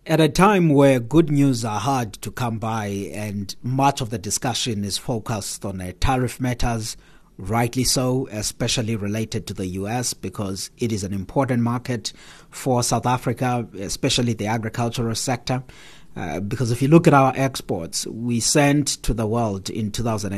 At a time where good news are hard to come by and much of the discussion is focused on tariff matters, rightly so, especially related to the US because it is an important market for South Africa, especially the agricultural sector. Because if you look at our exports, we sent to the world in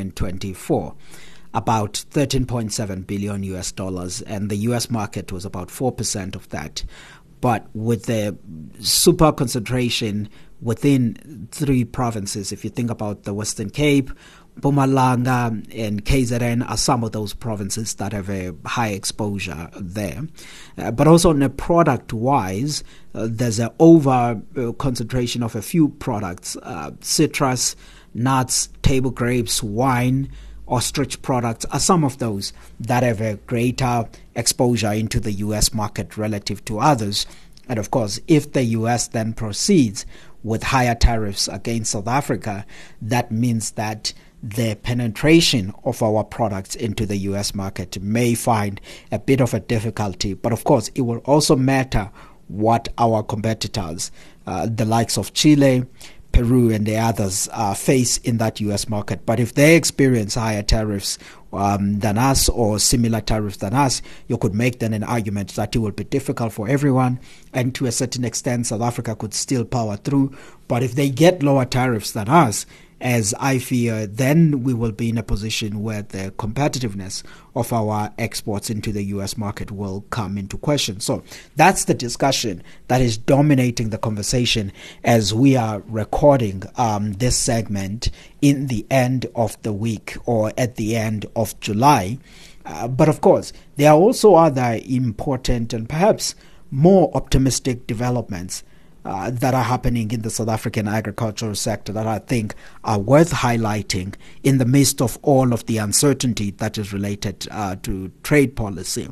2024 about 13.7 billion US dollars, and the US market was about 4% of that. But with the super concentration within three provinces, if you think about the Western Cape, Mpumalanga and KZN are some of those provinces that have a high exposure there. But also on a product-wise, there's an over-concentration of a few products, citrus, nuts, table grapes, wine, ostrich products are some of those that have a greater exposure into the U.S. market relative to others. And of course, if the U.S. then proceeds with higher tariffs against South Africa, that means that the penetration of our products into the U.S. market may find a bit of a difficulty. But of course, it will also matter what our competitors, the likes of Chile, Peru and the others face in that U.S. market. But if they experience higher tariffs than us or similar tariffs than us, you could make then an argument that it will be difficult for everyone, and to a certain extent South Africa could still power through. But if they get lower tariffs than us, as I fear, then we will be in a position where the competitiveness of our exports into the U.S. market will come into question. So that's the discussion that is dominating the conversation as we are recording this segment in the end of the week or at the end of July. But of course, there are also other important and perhaps more optimistic developments that are happening in the South African agricultural sector that I think are worth highlighting in the midst of all of the uncertainty that is related to trade policy.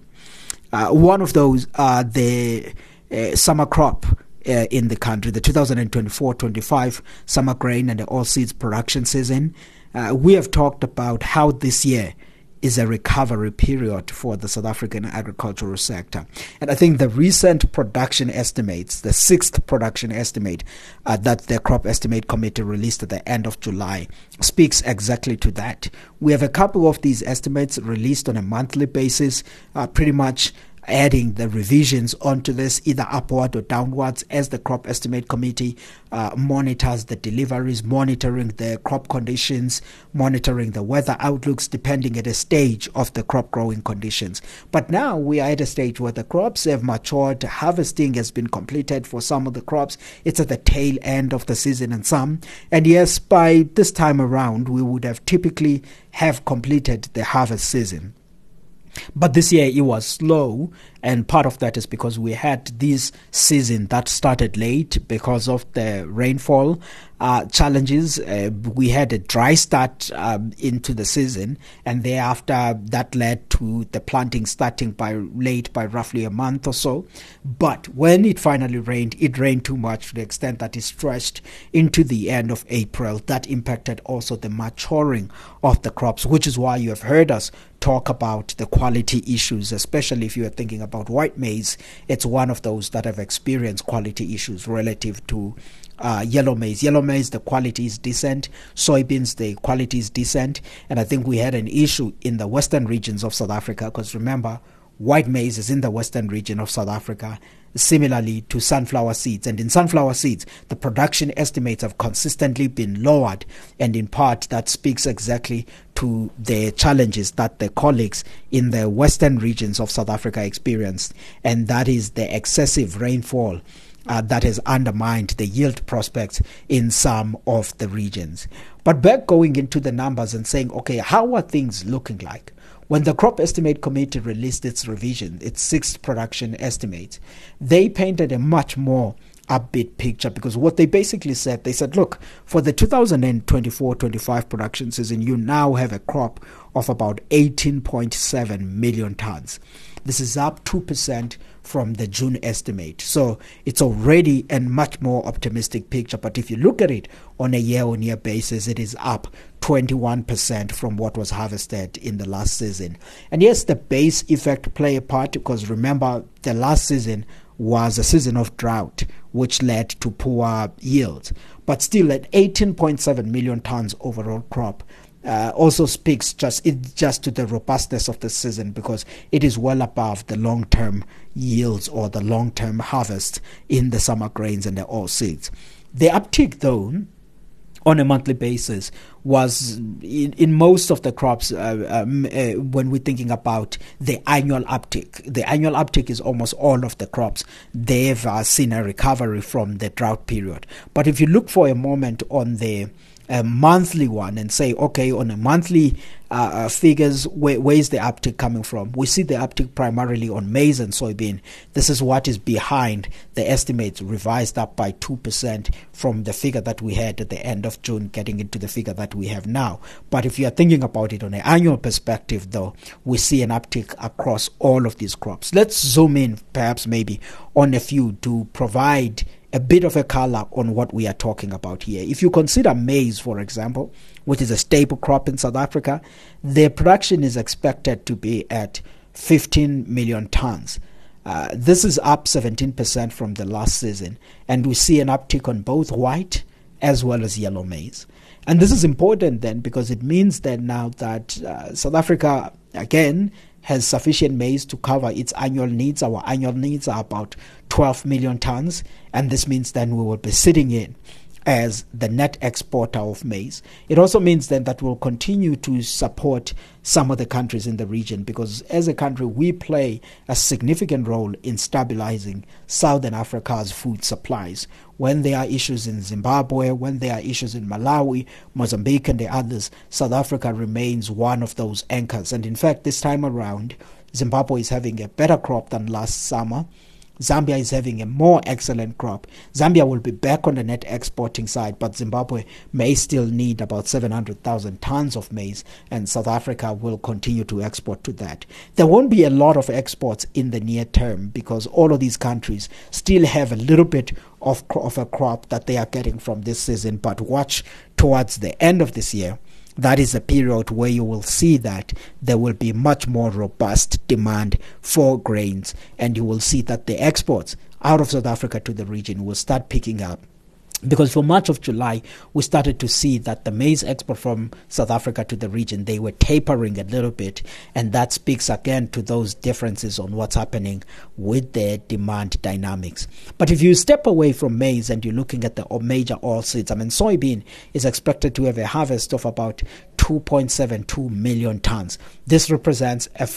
One of those are the summer crop in the country, the 2024-25 summer grain and the oilseeds production season. We have talked about how this year is a recovery period for the South African agricultural sector. And I think the recent production estimates, the sixth production estimate that the Crop Estimate Committee released at the end of July, speaks exactly to that. We have a couple of these estimates released on a monthly basis, pretty much adding the revisions onto this, either upward or downwards, as the Crop Estimate Committee monitors the deliveries, monitoring the crop conditions, monitoring the weather outlooks, depending at a stage of the crop growing conditions. But now we are at a stage where the crops have matured, harvesting has been completed for some of the crops. It's at the tail end of the season and some. And yes, by this time around, we would have typically have completed the harvest season. But this year it was slow, and part of that is because we had this season that started late because of the rainfall challenges. We had a dry start into the season, and thereafter that led to the planting starting late by roughly a month or so. But when it finally rained, it rained too much to the extent that it stretched into the end of April. That impacted also the maturing of the crops, which is why you have heard us talk about the quality issues, especially if you are thinking about white maize. It's one of those that have experienced quality issues relative to yellow maize. Yellow maize, the quality is decent. Soybeans, the quality is decent. And I think we had an issue in the western regions of South Africa, because remember, white maize is in the western region of South Africa, similarly to sunflower seeds. And in sunflower seeds, the production estimates have consistently been lowered, and in part that speaks exactly to the challenges that the colleagues in the western regions of South Africa experienced, and that is the excessive rainfall that has undermined the yield prospects in some of the regions. But back going into the numbers and saying, okay, how are things looking like? When the Crop Estimate Committee released its revision, its sixth production estimate, they painted a much more upbeat picture, because what they basically said, they said, look, for the 2024-25 production season, you now have a crop of about 18.7 million tons. This is up 2% from the June estimate. So it's already a much more optimistic picture. But if you look at it on a year-on-year basis, it is up 21% from what was harvested in the last season. And yes, the base effect play a part, because remember, the last season was a season of drought, which led to poor yields. But still, at 18.7 million tons overall crop, also speaks just to the robustness of the season, because it is well above the long-term yields or the long-term harvest in the summer grains and the oilseeds. The uptick, though, on a monthly basis was in most of the crops when we're thinking about the annual uptick. The annual uptick is almost all of the crops. They've seen a recovery from the drought period. But if you look for a moment on the monthly one and say, okay, on a monthly figures, where is the uptick coming from? We see the uptick primarily on maize and soybean. This is what is behind the estimates revised up by 2% from the figure that we had at the end of June, getting into the figure that we have now. But if you are thinking about it on an annual perspective, though, we see an uptick across all of these crops. Let's zoom in perhaps maybe on a few to provide a bit of a color on what we are talking about here. If you consider maize, for example, which is a staple crop in South Africa, the production is expected to be at 15 million tons. This is up 17% from the last season, and we see an uptick on both white as well as yellow maize. And this is important then, because it means that now that South Africa, again, has sufficient maize to cover its annual needs. Our annual needs are about 12 million tons, and this means then we will be sitting in as the net exporter of maize. It also means then that we'll continue to support some of the countries in the region, because as a country we play a significant role in stabilizing Southern Africa's food supplies. When there are issues in Zimbabwe, when there are issues in Malawi, Mozambique and the others, South Africa remains one of those anchors. And in fact, this time around, Zimbabwe is having a better crop than last summer. Zambia is having a more excellent crop. Zambia will be back on the net exporting side, but Zimbabwe may still need about 700,000 tons of maize, and South Africa will continue to export to that. There won't be a lot of exports in the near term, because all of these countries still have a little bit of a crop that they are getting from this season, but watch towards the end of this year. That is a period where you will see that there will be much more robust demand for grains, and you will see that the exports out of South Africa to the region will start picking up. Because for much of July, we started to see that the maize export from South Africa to the region, they were tapering a little bit. And that speaks again to those differences on what's happening with the demand dynamics. But if you step away from maize and you're looking at the major oilseeds, soybean is expected to have a harvest of about 2.72 million tons. This represents a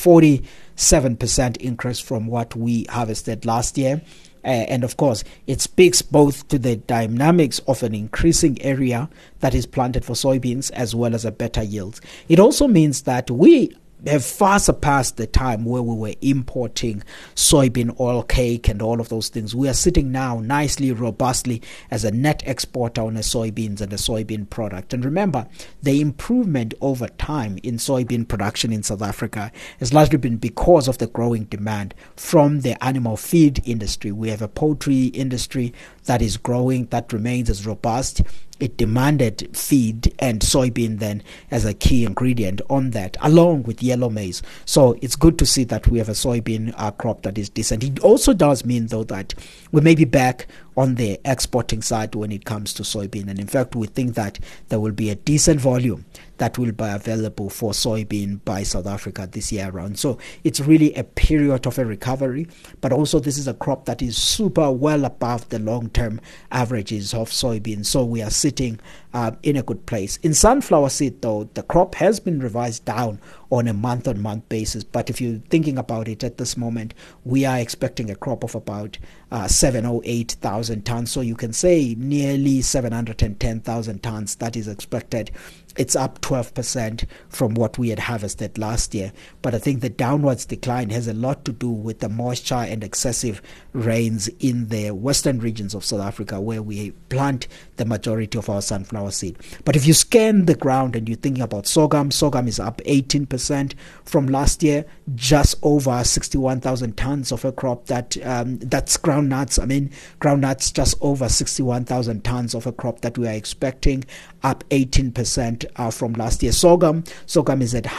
47% increase from what we harvested last year. And of course, it speaks both to the dynamics of an increasing area that is planted for soybeans as well as a better yield. It also means that we have far surpassed the time where we were importing soybean oil cake and all of those things. We are sitting now nicely, robustly as a net exporter on the soybeans and the soybean product. And remember, the improvement over time in soybean production in South Africa has largely been because of the growing demand from the animal feed industry. We have a poultry industry that is growing, that remains as robust. It demanded feed and soybean then as a key ingredient on that, along with yellow maize. So it's good to see that we have a soybean crop that is decent. It also does mean, though, that we may be back on the exporting side when it comes to soybean. And in fact, we think that there will be a decent volume that will be available for soybean by South Africa this year around. So it's really a period of a recovery, but also this is a crop that is super well above the long-term averages of soybean. So we are sitting in a good place. In sunflower seed, though, the crop has been revised down on a month-on-month basis. But if you're thinking about it at this moment, we are expecting a crop of about 708,000 tons. So you can say nearly 710,000 tons that is expected. It's up 12% from what we had harvested last year. But I think the downwards decline has a lot to do with the moisture and excessive rains in the western regions of South Africa, where we plant the majority of our sunflower seed. But if you scan the ground and you're thinking about sorghum is up 18% from last year, just over 61,000 tons of a crop that's groundnuts. Groundnuts just over 61,000 tons of a crop that we are expecting, up 18% from last year. Sorghum is at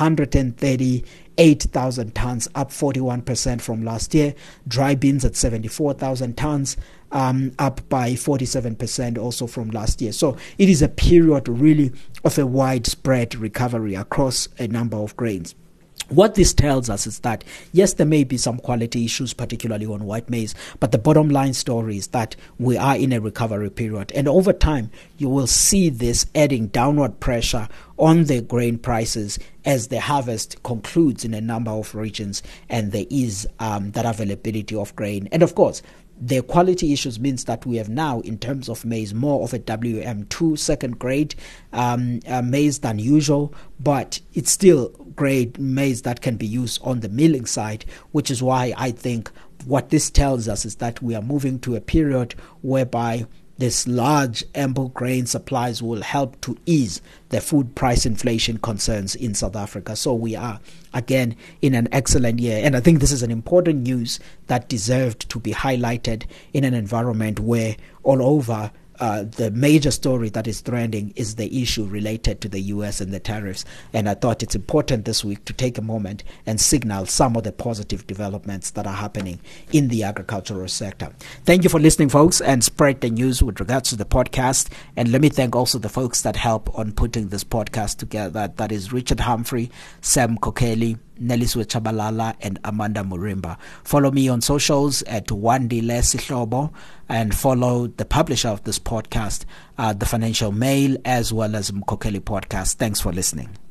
138,000 tons, up 41% from last year. Dry beans at 74,000 tons, up by 47% also from last year. So it is a period really of a widespread recovery across a number of grains. What this tells us is that, yes, there may be some quality issues, particularly on white maize, but the bottom line story is that we are in a recovery period. And over time, you will see this adding downward pressure on the grain prices as the harvest concludes in a number of regions and there is that availability of grain. And of course, the quality issues means that we have now, in terms of maize, more of a WM2 second grade maize than usual, but it's still grade maize that can be used on the milling side, which is why I think what this tells us is that we are moving to a period whereby this large ample grain supplies will help to ease the food price inflation concerns in South Africa. So we are, again, in an excellent year. And I think this is an important news that deserved to be highlighted in an environment where all over the major story that is trending is the issue related to the US and the tariffs. And I thought it's important this week to take a moment and signal some of the positive developments that are happening in the agricultural sector. Thank you for listening, folks, and spread the news with regards to the podcast. And let me thank also the folks that help on putting this podcast together. That is Richard Humphrey, Sam Kokeli, Neliswe Chabalala, and Amanda Murimba. Follow me on socials at Wandile Sihlobo, and follow the publisher of this podcast, The Financial Mail, as well as Mkokeli Podcast. Thanks for listening.